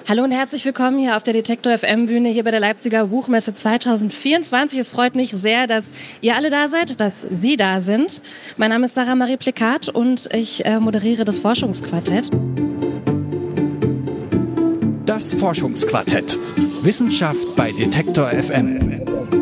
Hallo und herzlich willkommen hier auf der Detektor FM Bühne hier bei der Leipziger Buchmesse 2024. Es freut mich sehr, dass ihr alle da seid, dass Sie da sind. Mein Name ist Sarah Marie Plikat und ich moderiere das Forschungsquartett. Das Forschungsquartett. Wissenschaft bei Detektor FM.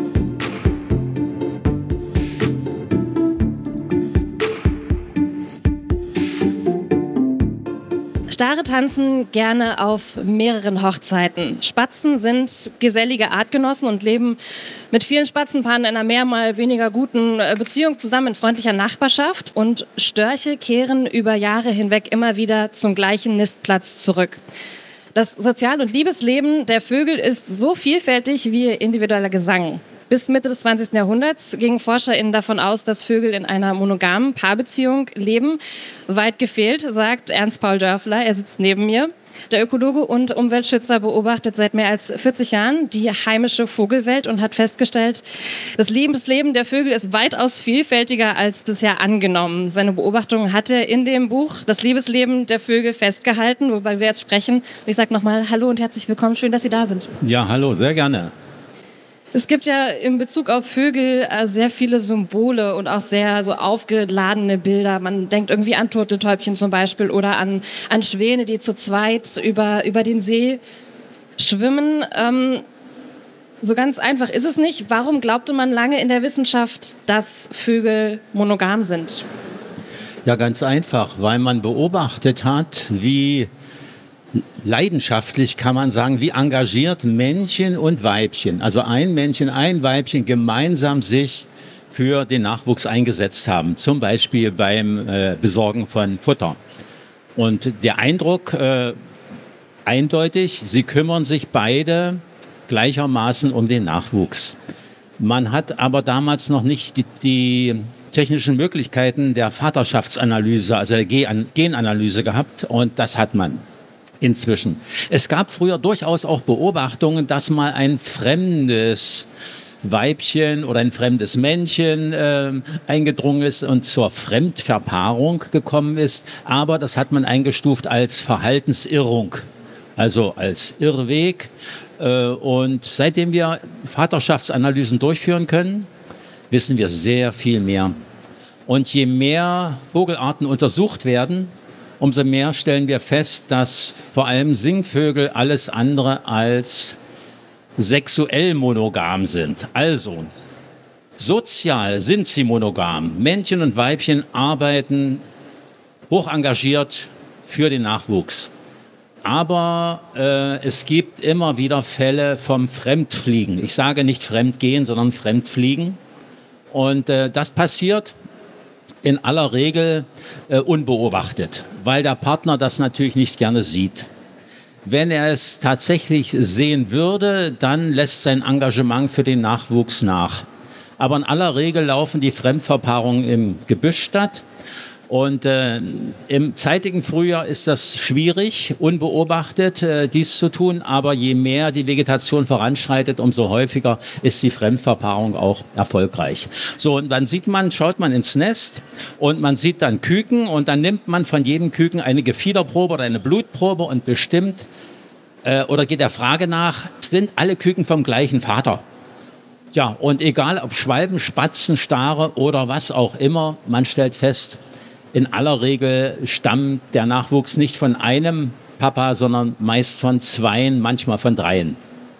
Stare tanzen gerne auf mehreren Hochzeiten. Spatzen sind gesellige Artgenossen und leben mit vielen Spatzenpaaren in einer mehr mal weniger guten Beziehung zusammen in freundlicher Nachbarschaft. Und Störche kehren über Jahre hinweg immer wieder zum gleichen Nistplatz zurück. Das Sozial- und Liebesleben der Vögel ist so vielfältig wie ihr individueller Gesang. Bis Mitte des 20. Jahrhunderts gingen ForscherInnen davon aus, dass Vögel in einer monogamen Paarbeziehung leben. Weit gefehlt, sagt Ernst Paul Dörfler, er sitzt neben mir. Der Ökologe und Umweltschützer beobachtet seit mehr als 40 Jahren die heimische Vogelwelt und hat festgestellt, das Lebensleben der Vögel ist weitaus vielfältiger als bisher angenommen. Seine Beobachtungen hat er in dem Buch Das Liebesleben der Vögel festgehalten, wobei wir jetzt sprechen. Und ich sage nochmal Hallo und herzlich willkommen, schön, dass Sie da sind. Ja, hallo, sehr gerne. Es gibt ja in Bezug auf Vögel sehr viele Symbole und auch sehr so aufgeladene Bilder. Man denkt irgendwie an Turteltäubchen zum Beispiel oder an Schwäne, die zu zweit über den See schwimmen. So ganz einfach ist es nicht. Warum glaubte man lange in der Wissenschaft, dass Vögel monogam sind? Ja, ganz einfach, weil man beobachtet hat, wie leidenschaftlich, kann man sagen, wie engagiert Männchen und Weibchen, also ein Männchen, ein Weibchen gemeinsam sich für den Nachwuchs eingesetzt haben, zum Beispiel beim Besorgen von Futter. Und der Eindruck, eindeutig, sie kümmern sich beide gleichermaßen um den Nachwuchs. Man hat aber damals noch nicht die technischen Möglichkeiten der Vaterschaftsanalyse, also der Genanalyse gehabt, und das hat man inzwischen. Es gab früher durchaus auch Beobachtungen, dass mal ein fremdes Weibchen oder ein fremdes Männchen eingedrungen ist und zur Fremdverpaarung gekommen ist. Aber das hat man eingestuft als Verhaltensirrung, also als Irrweg. Und seitdem wir Vaterschaftsanalysen durchführen können, wissen wir sehr viel mehr. Und je mehr Vogelarten untersucht werden, umso mehr stellen wir fest, dass vor allem Singvögel alles andere als sexuell monogam sind. Also, sozial sind sie monogam. Männchen und Weibchen arbeiten hoch engagiert für den Nachwuchs. Aber es gibt immer wieder Fälle vom Fremdfliegen. Ich sage nicht Fremdgehen, sondern Fremdfliegen. Und das passiert in aller Regel unbeobachtet, weil der Partner das natürlich nicht gerne sieht. Wenn er es tatsächlich sehen würde, dann lässt sein Engagement für den Nachwuchs nach. Aber in aller Regel laufen die Fremdverpaarungen im Gebüsch statt. Und im zeitigen Frühjahr ist das schwierig, unbeobachtet dies zu tun. Aber je mehr die Vegetation voranschreitet, umso häufiger ist die Fremdverpaarung auch erfolgreich. So, und dann schaut man ins Nest und man sieht dann Küken und dann nimmt man von jedem Küken eine Gefiederprobe oder eine Blutprobe und bestimmt oder geht der Frage nach, sind alle Küken vom gleichen Vater? Ja, und egal ob Schwalben, Spatzen, Stare oder was auch immer, man stellt fest, in aller Regel stammt der Nachwuchs nicht von einem Papa, sondern meist von zweien, manchmal von dreien.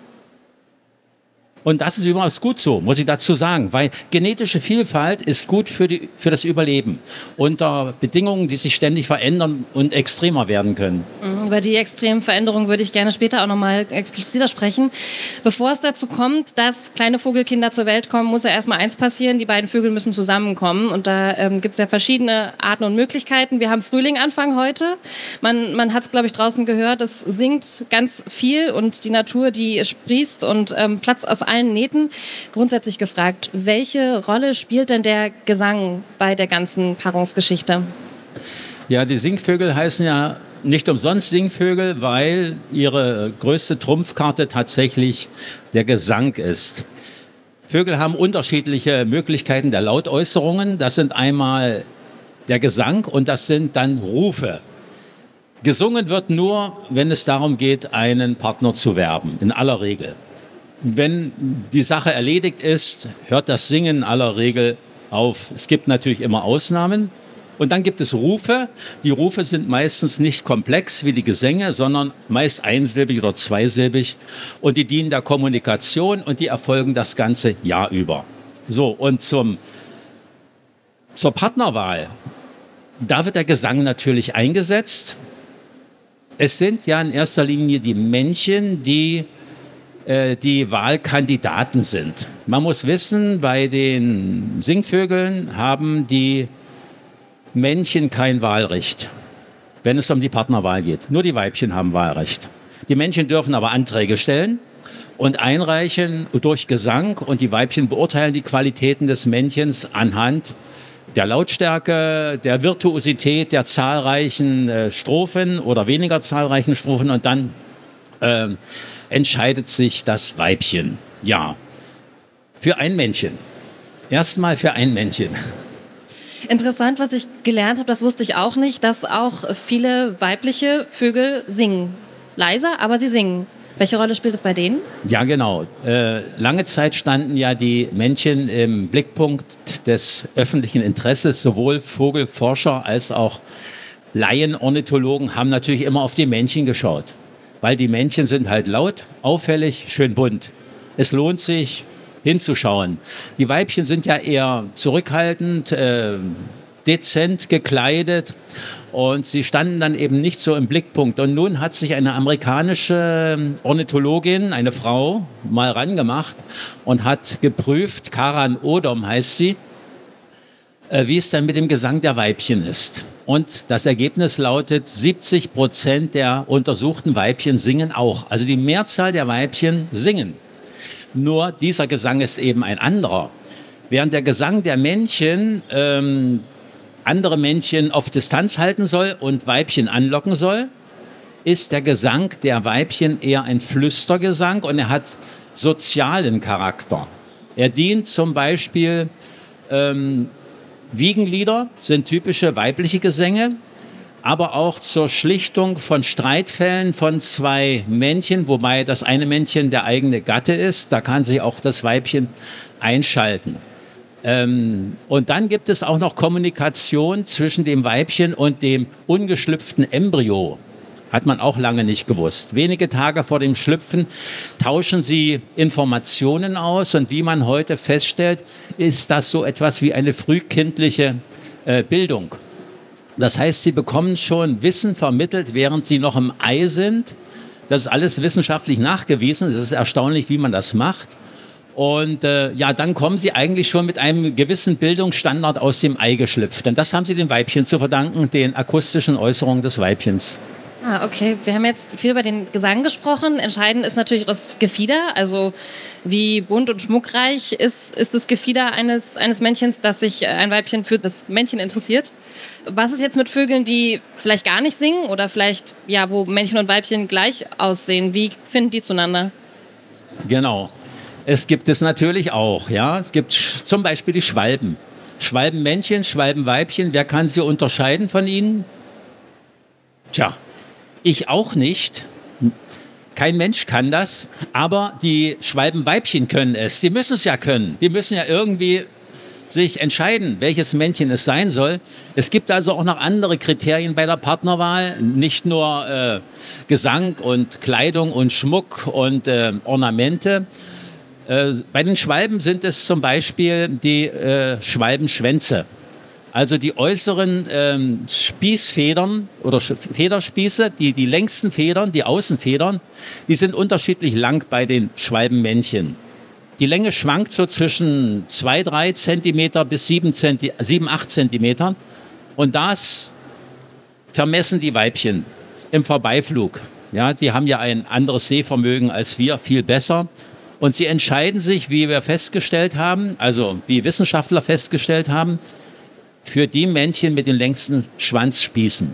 Und das ist übrigens gut so, muss ich dazu sagen, weil genetische Vielfalt ist gut für das Überleben unter Bedingungen, die sich ständig verändern und extremer werden können. Über die extremen Veränderungen würde ich gerne später auch nochmal expliziter sprechen. Bevor es dazu kommt, dass kleine Vogelkinder zur Welt kommen, muss ja erstmal eins passieren, die beiden Vögel müssen zusammenkommen. Und da gibt es ja verschiedene Arten und Möglichkeiten. Wir haben Frühling Anfang heute. Man hat es, glaube ich, draußen gehört, es singt ganz viel und die Natur, die sprießt und platzt aus allen Nähten. Grundsätzlich gefragt, welche Rolle spielt denn der Gesang bei der ganzen Paarungsgeschichte? Ja, die Singvögel heißen ja nicht umsonst Singvögel, weil ihre größte Trumpfkarte tatsächlich der Gesang ist. Vögel haben unterschiedliche Möglichkeiten der Lautäußerungen. Das sind einmal der Gesang und das sind dann Rufe. Gesungen wird nur, wenn es darum geht, einen Partner zu werben, in aller Regel. Wenn die Sache erledigt ist, hört das Singen in aller Regel auf. Es gibt natürlich immer Ausnahmen. Und dann gibt es Rufe. Die Rufe sind meistens nicht komplex wie die Gesänge, sondern meist einsilbig oder zweisilbig. Und die dienen der Kommunikation und die erfolgen das ganze Jahr über. So, und zur Partnerwahl, da wird der Gesang natürlich eingesetzt. Es sind ja in erster Linie die Männchen, die Wahlkandidaten sind. Man muss wissen, bei den Singvögeln haben die Männchen kein Wahlrecht, wenn es um die Partnerwahl geht. Nur die Weibchen haben Wahlrecht. Die Männchen dürfen aber Anträge stellen und einreichen durch Gesang und die Weibchen beurteilen die Qualitäten des Männchens anhand der Lautstärke, der Virtuosität, der zahlreichen Strophen oder weniger zahlreichen Strophen und dann entscheidet sich das Weibchen. Ja, für ein Männchen. Erstmal für ein Männchen. Interessant, was ich gelernt habe, das wusste ich auch nicht, dass auch viele weibliche Vögel singen. Leiser, aber sie singen. Welche Rolle spielt es bei denen? Ja, genau. Lange Zeit standen ja die Männchen im Blickpunkt des öffentlichen Interesses. Sowohl Vogelforscher als auch Laienornithologen haben natürlich immer auf die Männchen geschaut. Weil die Männchen sind halt laut, auffällig, schön bunt. Es lohnt sich hinzuschauen. Die Weibchen sind ja eher zurückhaltend, dezent gekleidet und sie standen dann eben nicht so im Blickpunkt. Und nun hat sich eine amerikanische Ornithologin, eine Frau, mal rangemacht und hat geprüft, Karan Odom heißt sie, wie es dann mit dem Gesang der Weibchen ist. Und das Ergebnis lautet, 70% der untersuchten Weibchen singen auch. Also die Mehrzahl der Weibchen singen. Nur dieser Gesang ist eben ein anderer. Während der Gesang der Männchen andere Männchen auf Distanz halten soll und Weibchen anlocken soll, ist der Gesang der Weibchen eher ein Flüstergesang und er hat sozialen Charakter. Er dient zum Beispiel, Wiegenlieder sind typische weibliche Gesänge, aber auch zur Schlichtung von Streitfällen von zwei Männchen, wobei das eine Männchen der eigene Gatte ist. Da kann sich auch das Weibchen einschalten. Und dann gibt es auch noch Kommunikation zwischen dem Weibchen und dem ungeschlüpften Embryo. Hat man auch lange nicht gewusst. Wenige Tage vor dem Schlüpfen tauschen sie Informationen aus und wie man heute feststellt, ist das so etwas wie eine frühkindliche Bildung. Das heißt, sie bekommen schon Wissen vermittelt, während sie noch im Ei sind. Das ist alles wissenschaftlich nachgewiesen. Es ist erstaunlich, wie man das macht. Und dann kommen sie eigentlich schon mit einem gewissen Bildungsstandard aus dem Ei geschlüpft. Denn das haben sie den Weibchen zu verdanken, den akustischen Äußerungen des Weibchens. Ah, okay. Wir haben jetzt viel über den Gesang gesprochen. Entscheidend ist natürlich das Gefieder. Also wie bunt und schmuckreich ist das Gefieder eines Männchens, dass sich ein Weibchen für das Männchen interessiert. Was ist jetzt mit Vögeln, die vielleicht gar nicht singen oder vielleicht, ja, wo Männchen und Weibchen gleich aussehen? Wie finden die zueinander? Genau. Es gibt es natürlich auch. Ja? Es gibt zum Beispiel die Schwalben. Schwalbenmännchen, Schwalbenweibchen. Wer kann sie unterscheiden von ihnen? Tja. Ich auch nicht. Kein Mensch kann das, aber die Schwalbenweibchen können es. Die müssen es ja können. Die müssen ja irgendwie sich entscheiden, welches Männchen es sein soll. Es gibt also auch noch andere Kriterien bei der Partnerwahl, nicht nur Gesang und Kleidung und Schmuck und Ornamente. Bei den Schwalben sind es zum Beispiel die Schwalbenschwänze. Also die äußeren Spießfedern oder Federspieße, die längsten Federn, die Außenfedern, die sind unterschiedlich lang bei den Schwalbenmännchen. Die Länge schwankt so zwischen 2-3 Zentimeter bis 7-8 Zentimetern. Und das vermessen die Weibchen im Vorbeiflug. Ja, die haben ja ein anderes Sehvermögen als wir, viel besser. Und sie entscheiden sich, wie wir festgestellt haben, also wie Wissenschaftler festgestellt haben, für die Männchen mit den längsten Schwanzspießen.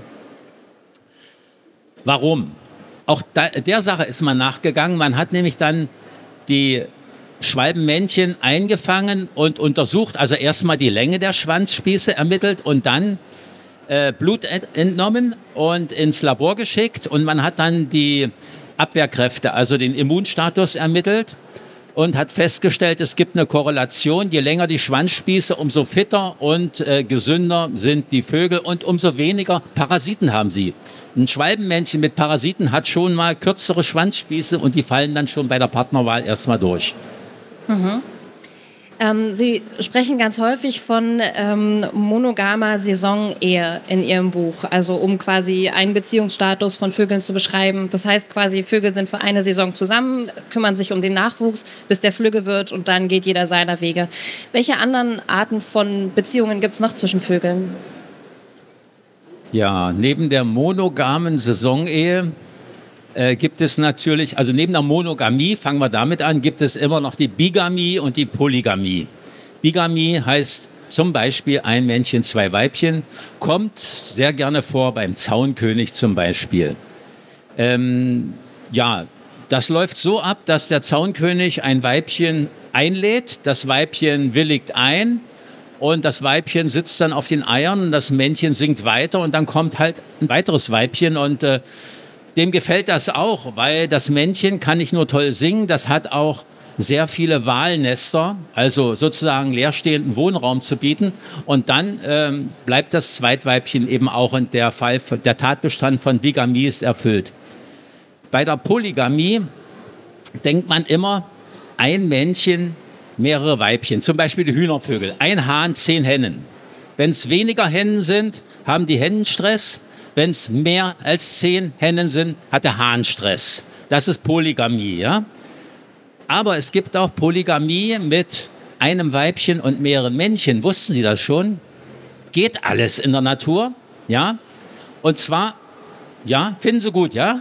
Warum? Auch der Sache ist man nachgegangen. Man hat nämlich dann die Schwalbenmännchen eingefangen und untersucht, also erstmal die Länge der Schwanzspieße ermittelt und dann Blut entnommen und ins Labor geschickt und man hat dann die Abwehrkräfte, also den Immunstatus ermittelt und hat festgestellt, es gibt eine Korrelation. Je länger die Schwanzspieße, umso fitter und gesünder sind die Vögel und umso weniger Parasiten haben sie. Ein Schwalbenmännchen mit Parasiten hat schon mal kürzere Schwanzspieße und die fallen dann schon bei der Partnerwahl erstmal durch. Mhm. Sie sprechen ganz häufig von monogamer Saisonehe in Ihrem Buch, also um quasi einen Beziehungsstatus von Vögeln zu beschreiben. Das heißt quasi, Vögel sind für eine Saison zusammen, kümmern sich um den Nachwuchs, bis der Flügge wird und dann geht jeder seiner Wege. Welche anderen Arten von Beziehungen gibt es noch zwischen Vögeln? Ja, neben der monogamen Saisonehe gibt es natürlich, also neben der Monogamie, fangen wir damit an, gibt es immer noch die Bigamie und die Polygamie. Bigamie heißt zum Beispiel ein Männchen, zwei Weibchen, kommt sehr gerne vor beim Zaunkönig zum Beispiel. Ja, das läuft so ab, dass der Zaunkönig ein Weibchen einlädt, das Weibchen willigt ein und das Weibchen sitzt dann auf den Eiern und das Männchen singt weiter und dann kommt halt ein weiteres Weibchen und dem gefällt das auch, weil das Männchen kann nicht nur toll singen, das hat auch sehr viele Walnester, also sozusagen leerstehenden Wohnraum zu bieten. Und dann bleibt das Zweitweibchen eben auch und der Tatbestand von Bigamie ist erfüllt. Bei der Polygamie denkt man immer, ein Männchen, mehrere Weibchen, zum Beispiel die Hühnervögel, ein Hahn, 10 Hennen. Wenn es weniger Hennen sind, haben die Hennen Stress. Wenn es mehr als 10 Hennen sind, hat der Hahn Stress. Das ist Polygamie, ja. Aber es gibt auch Polygamie mit einem Weibchen und mehreren Männchen. Wussten Sie das schon? Geht alles in der Natur, ja. Und zwar, ja, finden Sie gut, ja?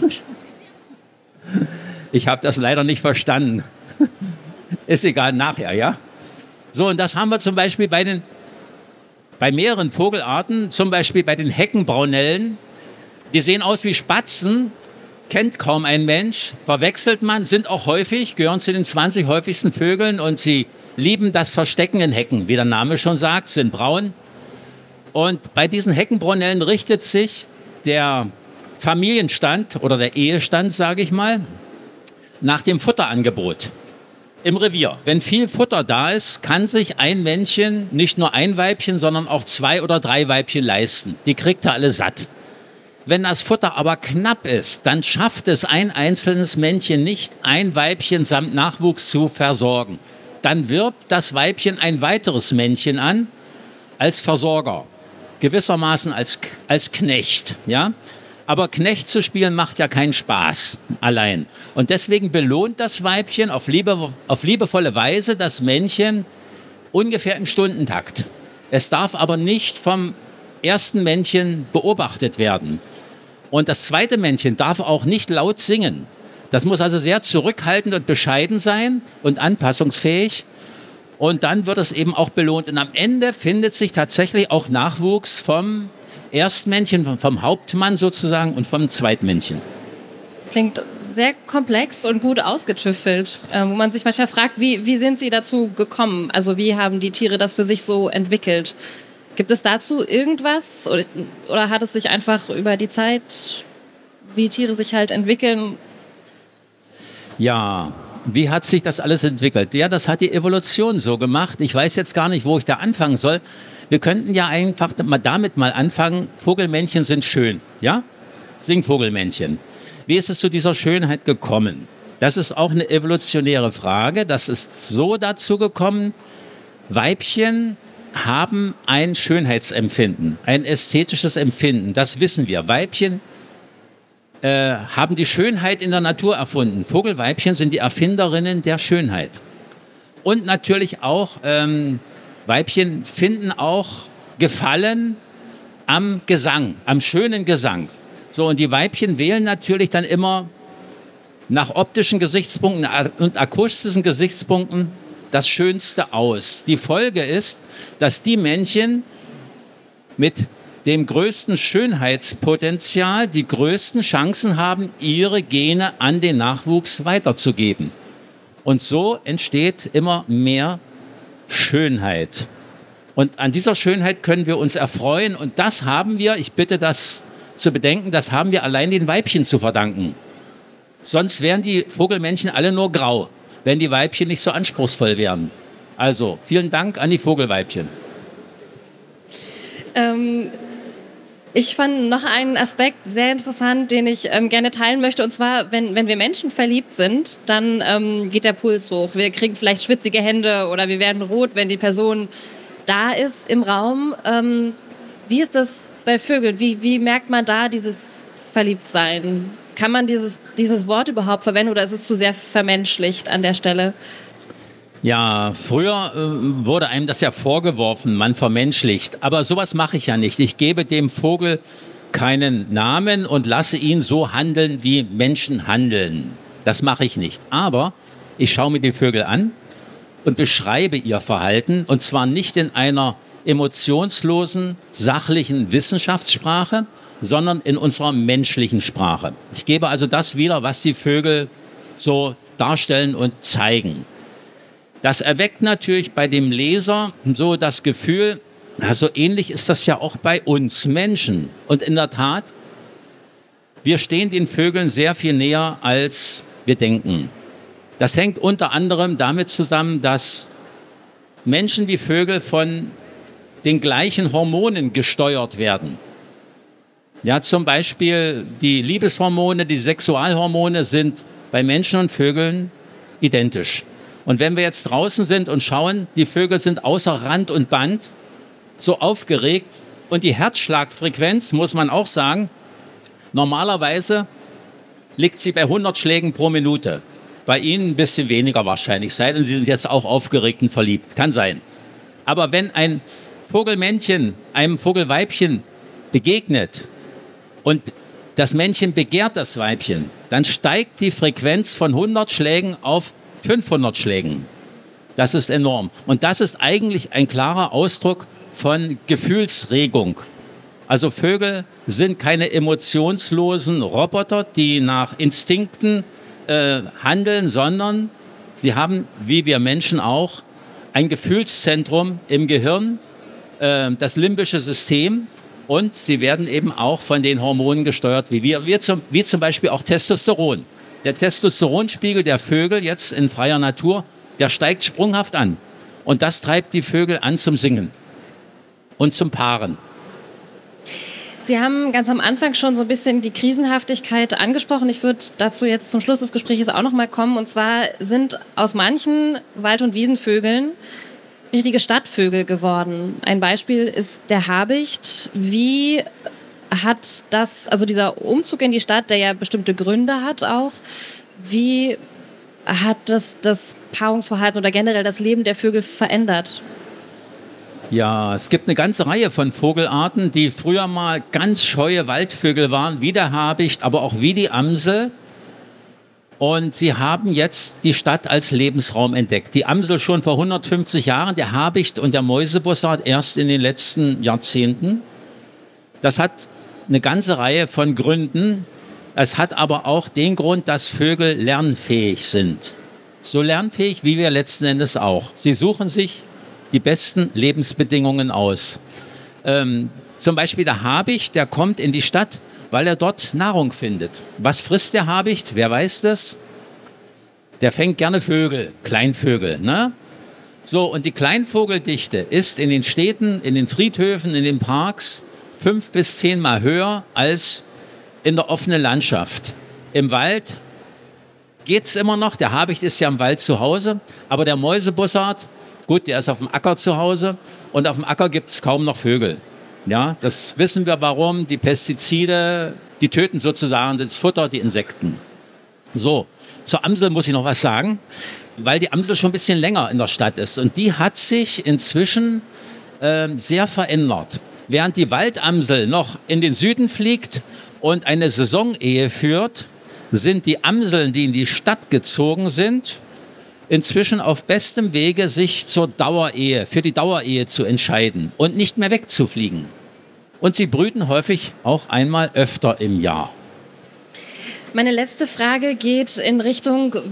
Ich habe das leider nicht verstanden. Ist egal, nachher, ja. So, und das haben wir zum Beispiel bei mehreren Vogelarten, zum Beispiel bei den Heckenbraunellen, die sehen aus wie Spatzen, kennt kaum ein Mensch, verwechselt man, sind auch häufig, gehören zu den 20 häufigsten Vögeln und sie lieben das Verstecken in Hecken, wie der Name schon sagt, sind braun. Und bei diesen Heckenbraunellen richtet sich der Familienstand oder der Ehestand, sage ich mal, nach dem Futterangebot im Revier. Wenn viel Futter da ist, kann sich ein Männchen nicht nur ein Weibchen, sondern auch 2 oder 3 Weibchen leisten. Die kriegt er alle satt. Wenn das Futter aber knapp ist, dann schafft es ein einzelnes Männchen nicht, ein Weibchen samt Nachwuchs zu versorgen. Dann wirbt das Weibchen ein weiteres Männchen an als Versorger, gewissermaßen als Knecht, ja? Aber Knecht zu spielen macht ja keinen Spaß allein. Und deswegen belohnt das Weibchen auf liebevolle Weise das Männchen ungefähr im Stundentakt. Es darf aber nicht vom ersten Männchen beobachtet werden. Und das zweite Männchen darf auch nicht laut singen. Das muss also sehr zurückhaltend und bescheiden sein und anpassungsfähig. Und dann wird es eben auch belohnt. Und am Ende findet sich tatsächlich auch Nachwuchs vom Erstmännchen, vom Hauptmann sozusagen und vom Zweitmännchen. Das klingt sehr komplex und gut ausgetüffelt, wo man sich manchmal fragt, wie sind Sie dazu gekommen? Also wie haben die Tiere das für sich so entwickelt? Gibt es dazu irgendwas oder hat es sich einfach über die Zeit, wie Tiere sich halt entwickeln? Ja, wie hat sich das alles entwickelt? Ja, das hat die Evolution so gemacht. Ich weiß jetzt gar nicht, wo ich da anfangen soll. Wir könnten ja einfach damit mal anfangen, Vogelmännchen sind schön, ja? Singvogelmännchen. Wie ist es zu dieser Schönheit gekommen? Das ist auch eine evolutionäre Frage. Das ist so dazu gekommen, Weibchen haben ein Schönheitsempfinden, ein ästhetisches Empfinden. Das wissen wir. Weibchen haben die Schönheit in der Natur erfunden. Vogelweibchen sind die Erfinderinnen der Schönheit. Und natürlich auch Weibchen finden auch Gefallen am Gesang, am schönen Gesang. So, und die Weibchen wählen natürlich dann immer nach optischen Gesichtspunkten und akustischen Gesichtspunkten das Schönste aus. Die Folge ist, dass die Männchen mit dem größten Schönheitspotenzial die größten Chancen haben, ihre Gene an den Nachwuchs weiterzugeben. Und so entsteht immer mehr Schönheit. Und an dieser Schönheit können wir uns erfreuen. Und das haben wir, ich bitte das zu bedenken, das haben wir allein den Weibchen zu verdanken. Sonst wären die Vogelmännchen alle nur grau, wenn die Weibchen nicht so anspruchsvoll wären. Also, vielen Dank an die Vogelweibchen. Ich fand noch einen Aspekt sehr interessant, den ich gerne teilen möchte. Und zwar, wenn wir Menschen verliebt sind, dann geht der Puls hoch. Wir kriegen vielleicht schwitzige Hände oder wir werden rot, wenn die Person da ist im Raum. Wie ist das bei Vögeln? Wie merkt man da dieses Verliebtsein? Kann man dieses Wort überhaupt verwenden oder ist es zu sehr vermenschlicht an der Stelle? Ja, früher wurde einem das ja vorgeworfen, man vermenschlicht. Aber sowas mache ich ja nicht. Ich gebe dem Vogel keinen Namen und lasse ihn so handeln, wie Menschen handeln. Das mache ich nicht. Aber ich schaue mir die Vögel an und beschreibe ihr Verhalten. Und zwar nicht in einer emotionslosen, sachlichen Wissenschaftssprache, sondern in unserer menschlichen Sprache. Ich gebe also das wieder, was die Vögel so darstellen und zeigen. Das erweckt natürlich bei dem Leser so das Gefühl, na, so ähnlich ist das ja auch bei uns Menschen. Und in der Tat, wir stehen den Vögeln sehr viel näher, als wir denken. Das hängt unter anderem damit zusammen, dass Menschen wie Vögel von den gleichen Hormonen gesteuert werden. Ja, zum Beispiel die Liebeshormone, die Sexualhormone sind bei Menschen und Vögeln identisch. Und wenn wir jetzt draußen sind und schauen, die Vögel sind außer Rand und Band, so aufgeregt. Und die Herzschlagfrequenz, muss man auch sagen, normalerweise liegt sie bei 100 Schlägen pro Minute. Bei Ihnen ein bisschen weniger wahrscheinlich, sei denn Sie sind jetzt auch aufgeregt und verliebt. Kann sein. Aber wenn ein Vogelmännchen einem Vogelweibchen begegnet und das Männchen begehrt das Weibchen, dann steigt die Frequenz von 100 Schlägen auf 500 Schlägen. Das ist enorm. Und das ist eigentlich ein klarer Ausdruck von Gefühlsregung. Also Vögel sind keine emotionslosen Roboter, die nach Instinkten handeln, sondern sie haben, wie wir Menschen auch, ein Gefühlszentrum im Gehirn, das limbische System, und sie werden eben auch von den Hormonen gesteuert, wie zum Beispiel auch Testosteron. Der Testosteronspiegel der Vögel jetzt in freier Natur, der steigt sprunghaft an. Und das treibt die Vögel an zum Singen und zum Paaren. Sie haben ganz am Anfang schon so ein bisschen die Krisenhaftigkeit angesprochen. Ich würde dazu jetzt zum Schluss des Gesprächs auch noch mal kommen. Und zwar sind aus manchen Wald- und Wiesenvögeln richtige Stadtvögel geworden. Ein Beispiel ist der Habicht. Wie hat das, also dieser Umzug in die Stadt, der ja bestimmte Gründe hat auch, wie hat das Paarungsverhalten oder generell das Leben der Vögel verändert? Ja, es gibt eine ganze Reihe von Vogelarten, die früher mal ganz scheue Waldvögel waren, wie der Habicht, aber auch wie die Amsel. Und sie haben jetzt die Stadt als Lebensraum entdeckt. Die Amsel schon vor 150 Jahren, der Habicht und der Mäusebussard erst in den letzten Jahrzehnten. Das hat eine ganze Reihe von Gründen. Es hat aber auch den Grund, dass Vögel lernfähig sind. So lernfähig wie wir letzten Endes auch. Sie suchen sich die besten Lebensbedingungen aus. Zum Beispiel der Habicht, der kommt in die Stadt, weil er dort Nahrung findet. Was frisst der Habicht? Wer weiß das? Der fängt gerne Vögel, Kleinvögel, ne? So, und die Kleinvogeldichte ist in den Städten, in den Friedhöfen, in den Parks 5 bis 10 Mal höher als in der offenen Landschaft. Im Wald geht's immer noch, der Habicht ist ja im Wald zu Hause, aber der Mäusebussard, gut, der ist auf dem Acker zu Hause und auf dem Acker gibt es kaum noch Vögel. Ja, das wissen wir warum. Die Pestizide, die töten sozusagen das Futter, die Insekten. So, zur Amsel muss ich noch was sagen, weil die Amsel schon ein bisschen länger in der Stadt ist. Und die hat sich inzwischen sehr verändert. Während die Waldamsel noch in den Süden fliegt und eine Saisonehe führt, sind die Amseln, die in die Stadt gezogen sind, inzwischen auf bestem Wege, sich für die Dauerehe zu entscheiden und nicht mehr wegzufliegen. Und sie brüten häufig auch einmal öfter im Jahr. Meine letzte Frage geht in Richtung,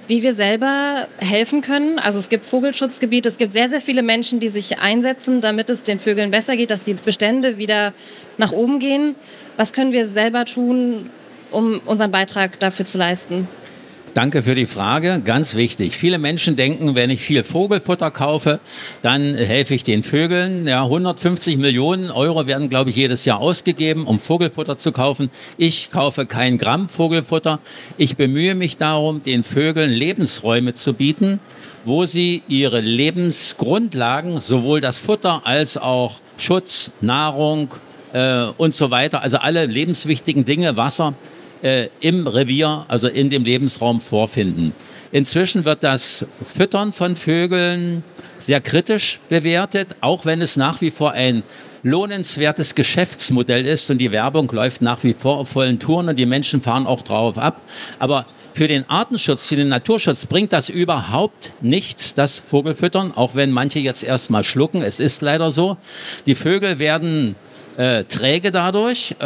wie wir selber helfen können. Also es gibt Vogelschutzgebiete, es gibt sehr, sehr viele Menschen, die sich einsetzen, damit es den Vögeln besser geht, dass die Bestände wieder nach oben gehen. Was können wir selber tun, um unseren Beitrag dafür zu leisten? Danke für die Frage, ganz wichtig. Viele Menschen denken, wenn ich viel Vogelfutter kaufe, dann helfe ich den Vögeln. Ja, 150 Millionen Euro werden, glaube ich, jedes Jahr ausgegeben, um Vogelfutter zu kaufen. Ich kaufe kein Gramm Vogelfutter. Ich bemühe mich darum, den Vögeln Lebensräume zu bieten, wo sie ihre Lebensgrundlagen, sowohl das Futter als auch Schutz, Nahrung und so weiter, also alle lebenswichtigen Dinge, Wasser, im Revier, also in dem Lebensraum vorfinden. Inzwischen wird das Füttern von Vögeln sehr kritisch bewertet, auch wenn es nach wie vor ein lohnenswertes Geschäftsmodell ist und die Werbung läuft nach wie vor auf vollen Touren und die Menschen fahren auch drauf ab. Aber für den Artenschutz, für den Naturschutz bringt das überhaupt nichts, das Vogelfüttern, auch wenn manche jetzt erstmal schlucken. Es ist leider so. Die Vögel werden träge dadurch.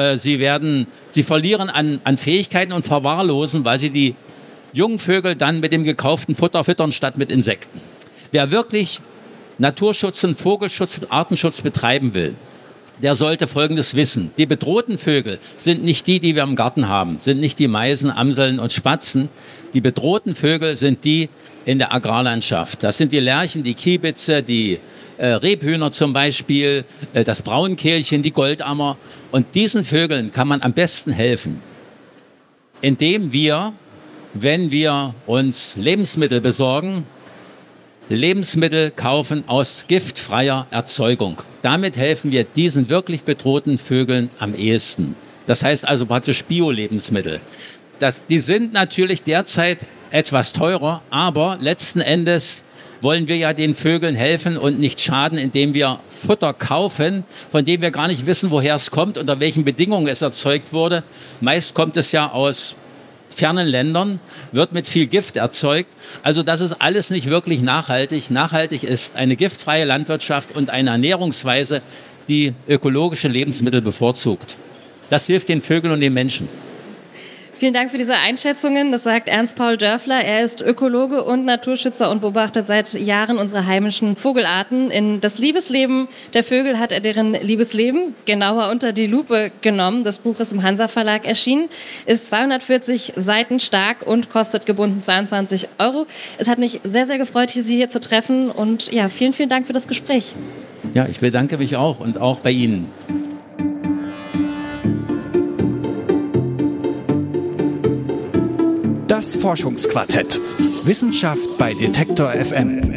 Sie verlieren an Fähigkeiten und verwahrlosen, weil sie die jungen Vögel dann mit dem gekauften Futter füttern statt mit Insekten. Wer wirklich Naturschutz und Vogelschutz und Artenschutz betreiben will, der sollte Folgendes wissen. Die bedrohten Vögel sind nicht die wir im Garten haben, sind nicht die Meisen, Amseln und Spatzen. Die bedrohten Vögel sind die in der Agrarlandschaft. Das sind die Lerchen, die Kiebitze, die Rebhühner zum Beispiel, das Braunkehlchen, die Goldammer. Und diesen Vögeln kann man am besten helfen, indem wir, wenn wir uns Lebensmittel besorgen, Lebensmittel kaufen aus giftfreier Erzeugung. Damit helfen wir diesen wirklich bedrohten Vögeln am ehesten. Das heißt also praktisch Bio-Lebensmittel. Die sind natürlich derzeit etwas teurer, aber letzten Endes wollen wir ja den Vögeln helfen und nicht schaden, indem wir Futter kaufen, von dem wir gar nicht wissen, woher es kommt, unter welchen Bedingungen es erzeugt wurde. Meist kommt es ja aus fernen Ländern, wird mit viel Gift erzeugt. Also das ist alles nicht wirklich nachhaltig. Nachhaltig ist eine giftfreie Landwirtschaft und eine Ernährungsweise, die ökologische Lebensmittel bevorzugt. Das hilft den Vögeln und den Menschen. Vielen Dank für diese Einschätzungen. Das sagt Ernst Paul Dörfler. Er ist Ökologe und Naturschützer und beobachtet seit Jahren unsere heimischen Vogelarten. In Das Liebesleben der Vögel hat er deren Liebesleben genauer unter die Lupe genommen. Das Buch ist im Hansa Verlag erschienen, ist 240 Seiten stark und kostet gebunden 22 €. Es hat mich sehr, sehr gefreut, Sie hier zu treffen. Und ja, vielen, vielen Dank für das Gespräch. Ja, ich bedanke mich auch und auch bei Ihnen. Das Forschungsquartett. Wissenschaft bei Detektor FM.